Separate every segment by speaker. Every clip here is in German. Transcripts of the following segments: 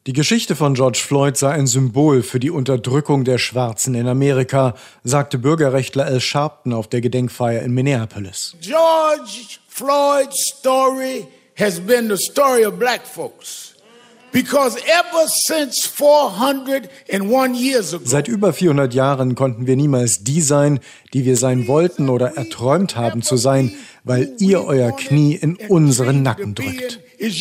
Speaker 1: Die Geschichte von George Floyd sei ein Symbol für die Unterdrückung der Schwarzen in Amerika, sagte Bürgerrechtler Al Sharpton auf der Gedenkfeier in Minneapolis.
Speaker 2: George Floyd's story has been the story of black folks. Because ever since 401 years ago,
Speaker 1: seit über 400 Jahren konnten wir niemals die sein, die wir sein wollten oder erträumt haben zu sein, weil ihr euer Knie in unseren Nacken drückt.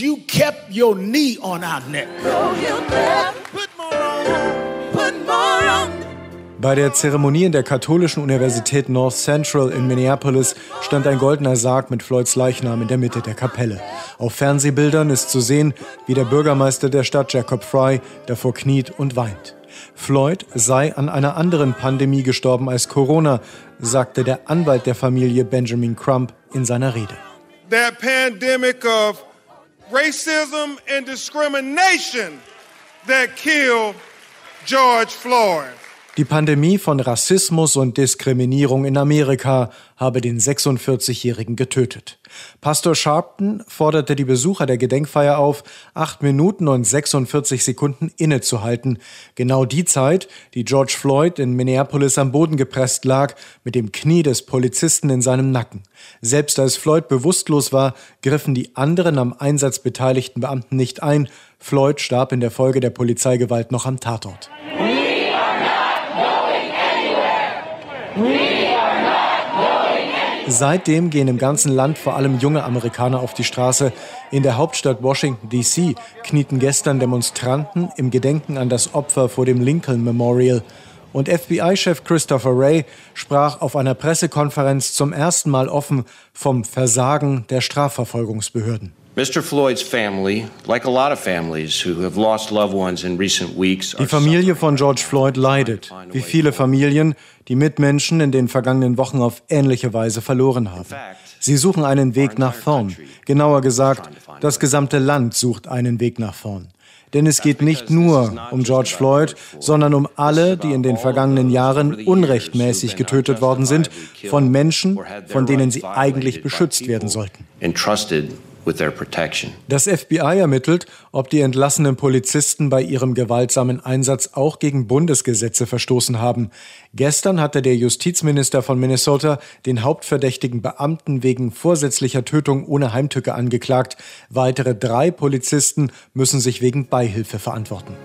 Speaker 1: Bei der Zeremonie in der katholischen Universität North Central in Minneapolis stand ein goldener Sarg mit Floyds Leichnam in der Mitte der Kapelle. Auf Fernsehbildern ist zu sehen, wie der Bürgermeister der Stadt Jacob Frey davor kniet und weint. Floyd sei an einer anderen Pandemie gestorben als Corona, sagte der Anwalt der Familie Benjamin Crump in seiner Rede.
Speaker 3: The pandemic of racism and discrimination that killed George Floyd.
Speaker 1: Die Pandemie von Rassismus und Diskriminierung in Amerika habe den 46-Jährigen getötet. Pastor Sharpton forderte die Besucher der Gedenkfeier auf, 8 Minuten und 46 Sekunden innezuhalten. Genau die Zeit, die George Floyd in Minneapolis am Boden gepresst lag, mit dem Knie des Polizisten in seinem Nacken. Selbst als Floyd bewusstlos war, griffen die anderen am Einsatz beteiligten Beamten nicht ein. Floyd starb in der Folge der Polizeigewalt noch am Tatort. Seitdem gehen im ganzen Land vor allem junge Amerikaner auf die Straße. In der Hauptstadt Washington, D.C. knieten gestern Demonstranten im Gedenken an das Opfer vor dem Lincoln Memorial. Und FBI-Chef Christopher Wray sprach auf einer Pressekonferenz zum ersten Mal offen vom Versagen der Strafverfolgungsbehörden.
Speaker 4: Mr. Floyd's family, like a lot of families who have lost loved ones in recent weeks,
Speaker 1: die Familie von George Floyd leidet, wie viele Familien, die Mitmenschen in den vergangenen Wochen auf ähnliche Weise verloren haben. Sie suchen einen Weg nach vorn. Genauer gesagt, das gesamte Land sucht einen Weg nach vorn. Denn es geht nicht nur um George Floyd, sondern um alle, die in den vergangenen Jahren unrechtmäßig getötet worden sind, von Menschen, von denen sie eigentlich beschützt werden sollten. Das FBI ermittelt, ob die entlassenen Polizisten bei ihrem gewaltsamen Einsatz auch gegen Bundesgesetze verstoßen haben. Gestern hatte der Justizminister von Minnesota den hauptverdächtigen Beamten wegen vorsätzlicher Tötung ohne Heimtücke angeklagt. Weitere 3 Polizisten müssen sich wegen Beihilfe verantworten.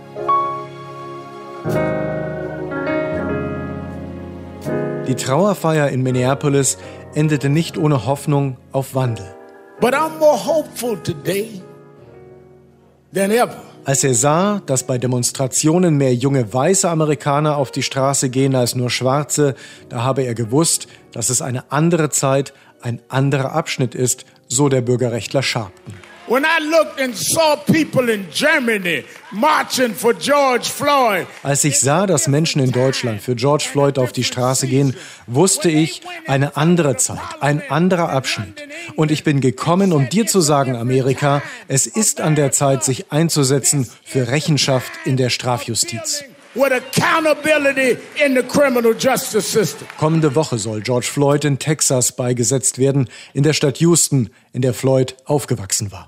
Speaker 1: Die Trauerfeier in Minneapolis endete nicht ohne Hoffnung auf Wandel.
Speaker 2: But I'm more hopeful today than ever.
Speaker 1: Als er sah, dass bei Demonstrationen mehr junge weiße Amerikaner auf die Straße gehen als nur schwarze, da habe er gewusst, dass es eine andere Zeit, ein anderer Abschnitt ist, so der Bürgerrechtler Sharpton.
Speaker 2: When I looked and saw people in Germany marching for George Floyd.
Speaker 1: Als ich sah, dass Menschen in Deutschland für George Floyd auf die Straße gehen, wusste ich, eine andere Zeit, ein anderer Abschnitt. Und ich bin gekommen, um dir zu sagen, Amerika, es ist an der Zeit, sich einzusetzen für Rechenschaft in der Strafjustiz. Kommende Woche soll George Floyd in Texas beigesetzt werden, in der Stadt Houston, in der Floyd aufgewachsen war.